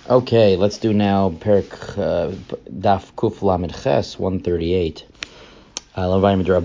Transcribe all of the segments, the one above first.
Okay, let's do now Perik Daf Kuf Lamed Ches 138. For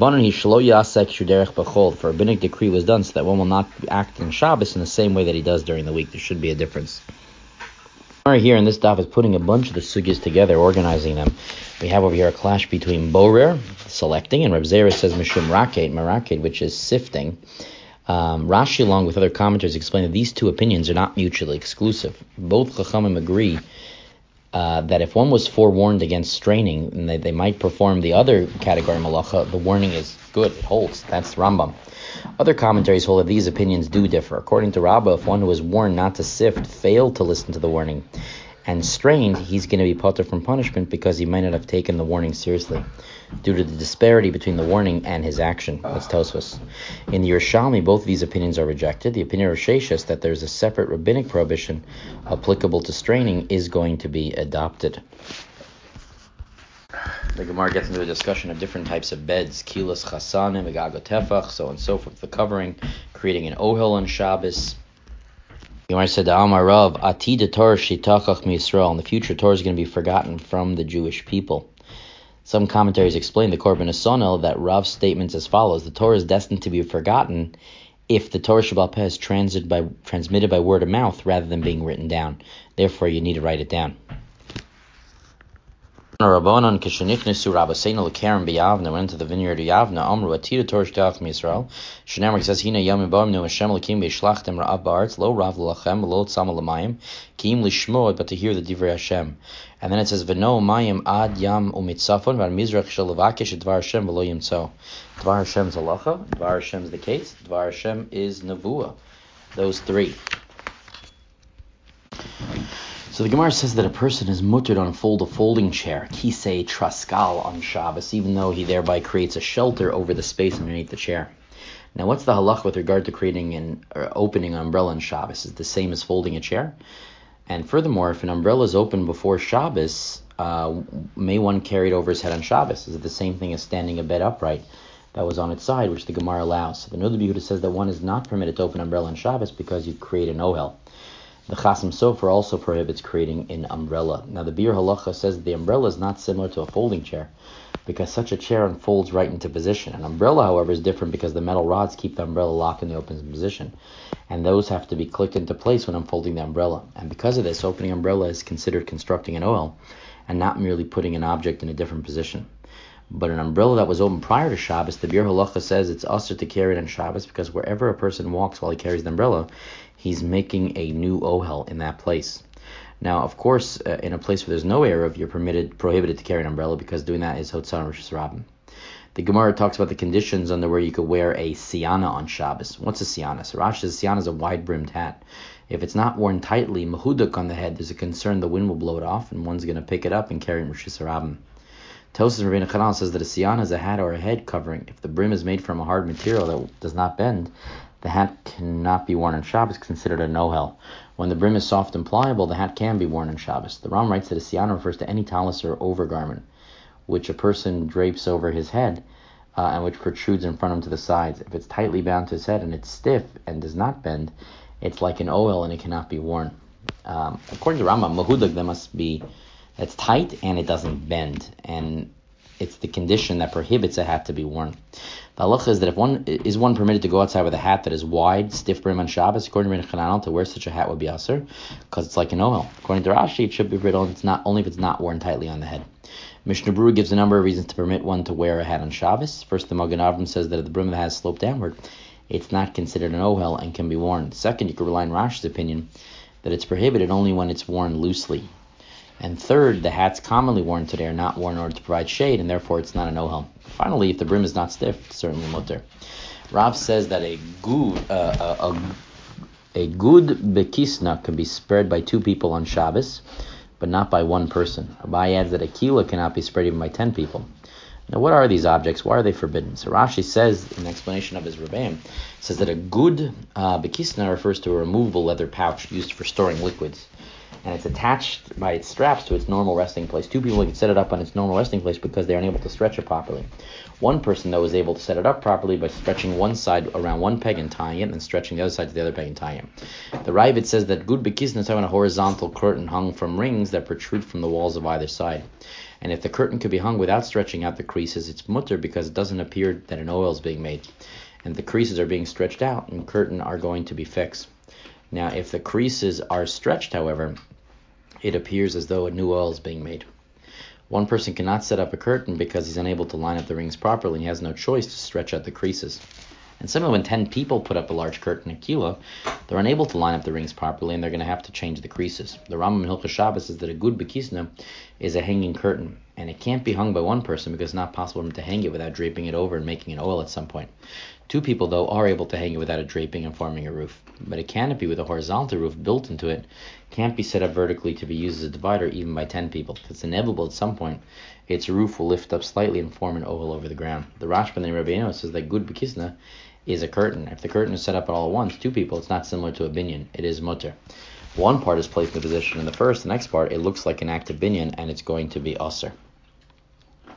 a rabbinic decree was done so that one will not act in Shabbos in the same way that he does during the week. There should be a difference. Here in this daf is putting a bunch of the sugyas together, organizing them. We have over here a clash between Borer, selecting, and Reb Zera says Mishum Maraked, which is sifting. Rashi, along with other commentators, explain that these two opinions are not mutually exclusive. Both Chachamim agree that if one was forewarned against straining, and they might perform the other category malacha, the warning is good, it holds. That's Rambam. Other commentaries hold that these opinions do differ. According to Rabbah, if one who was warned not to sift failed to listen to the warning and strained, he's going to be potter from punishment because he might not have taken the warning seriously due to the disparity between the warning and his action. That's Tosfos. In the Yerushalmi, both of these opinions are rejected. The opinion of Sheshis that there's a separate rabbinic prohibition applicable to straining is going to be adopted. The Gemara gets into a discussion of different types of beds, kilas chasanim, megago tefach, so on and so forth, the covering, creating an ohel on Shabbos. The Gemara said, Amar Rav, Atid Torah shitachach miYisrael, in the future Torah is going to be forgotten from the Jewish people. Some commentaries explain the Korban Asonel that Rav's statements as follows: the Torah is destined to be forgotten if the Torah Sheba'al Peh is transmitted by word of mouth rather than being written down. Therefore, you need to write it down. Rabbanon keshenichnesu Rabbeinu leKarem b'Yavna, went into the vineyard of Yavna. Amru atida Torah shtach miYisrael. Shneimer says Hina Yamim Ba'amnu Hashem Lakim B'Yishlachtem Ra'av Ba'aretz Lo Rav L'Lachem Lo Tzama L'Mayim Kiim Lishmod, but to hear the Divrei Hashem. And then it says V'no Mayim Ad Yam Umitzafon V'Ad Mizrach Shel Levakesh Dvar Hashem V'Lo Yimtzo. Dvar Hashem's halacha, Dvar Hashem's the case, Dvar Hashem is nevuah. Those three. So the Gemara says that a person is muttered on a folding chair, kisei traskal, on Shabbos, even though he thereby creates a shelter over the space underneath the chair. Now, what's the halach with regard to creating or opening an umbrella on Shabbos? Is it the same as folding a chair? And furthermore, if an umbrella is open before Shabbos, may one carry it over his head on Shabbos? Is it the same thing as standing a bed upright that was on its side, which the Gemara allows? So the Noda B'Yehuda says that one is not permitted to open an umbrella on Shabbos because you create an ohel. The Chasam Sofer also prohibits creating an umbrella. Now the Bir Halacha says that the umbrella is not similar to a folding chair because such a chair unfolds right into position. An umbrella, however, is different because the metal rods keep the umbrella locked in the open position, and those have to be clicked into place when unfolding the umbrella. And because of this, opening umbrella is considered constructing an ohel and not merely putting an object in a different position. But an umbrella that was open prior to Shabbos, the Bir Halacha says it's usher to carry it on Shabbos because wherever a person walks while he carries the umbrella, he's making a new ohel in that place. Now, of course, in a place where there's no eruv, you're prohibited to carry an umbrella because doing that is Hotzah Rosh Hashanah. The Gemara talks about the conditions under where you could wear a siyana on Shabbos. What's a siyana? So Rashi says siyana is a wide-brimmed hat. If it's not worn tightly, mahuduk on the head, there's a concern the wind will blow it off and one's going to pick it up and carry it in Rosh Hashanah. Tosas Rabbeinu Chanal says that a siyana is a hat or a head covering. If the brim is made from a hard material that does not bend, the hat cannot be worn on Shabbos, considered a nohel. When the brim is soft and pliable, the hat can be worn on Shabbos. The Ram writes that a siyana refers to any talus or overgarment which a person drapes over his head and which protrudes in front of him to the sides. If it's tightly bound to his head and it's stiff and does not bend, it's like an ohel and it cannot be worn. According to Rambam, mahudak, there must be it's tight and it doesn't bend, and it's the condition that prohibits a hat to be worn. The halacha is that if one permitted to go outside with a hat that is wide, stiff brim on Shabbos, according to Rabbeinu Chananel, to wear such a hat would be aser because it's like an ohel. According to Rashi, it should be brittle. It's not only if it's not worn tightly on the head. Mishnah Berurah gives a number of reasons to permit one to wear a hat on Shabbos. First, the Magen Avraham says that if the brim of the hat is sloped downward, it's not considered an ohel and can be worn. Second, you could rely on Rashi's opinion that it's prohibited only when it's worn loosely. And third, the hats commonly worn today are not worn in order to provide shade, and therefore it's not an ohel. Finally, if the brim is not stiff, it's certainly mutter. Rav says that a good bekisna can be spread by 2 people on Shabbos, but not by 1 person. Abai adds that a kila cannot be spread even by 10 people. Now, what are these objects? Why are they forbidden? So Rashi says, in explanation of his Rebbeim, says that a good bekisna refers to a removable leather pouch used for storing liquids. And it's attached by its straps to its normal resting place. 2 people can set it up on its normal resting place because they are unable to stretch it properly. One person, though, is able to set it up properly by stretching one side around one peg and tying it, and then stretching the other side to the other peg and tying it. The Ravid says that good bekisna is having a horizontal curtain hung from rings that protrude from the walls of either side. And if the curtain could be hung without stretching out the creases, it's mutter because it doesn't appear that an oil is being made. And the creases are being stretched out, and curtain are going to be fixed. Now, if the creases are stretched, however, it appears as though a new oil is being made. One person cannot set up a curtain because he's unable to line up the rings properly, and he has no choice to stretch out the creases. And similarly, when 10 people put up a large curtain, a kilo, they're unable to line up the rings properly, and they're going to have to change the creases. The Rambam in Hilchos Shabbos says that a good bekisna is a hanging curtain, and it can't be hung by one person because it's not possible for him to hang it without draping it over and making an oil at some point. 2 people, though, are able to hang it without a draping and forming a roof. But a canopy with a horizontal roof built into it can't be set up vertically to be used as a divider even by 10 people. It's inevitable at some point its roof will lift up slightly and form an oval over the ground. The Rashba in Rabbi Yehuda says that good bekisna is a curtain. If the curtain is set up all at once, 2 people, it's not similar to a binyan. It is mutter. One part is placed in the position in the first, the next part, it looks like an active binyan, and it's going to be usher.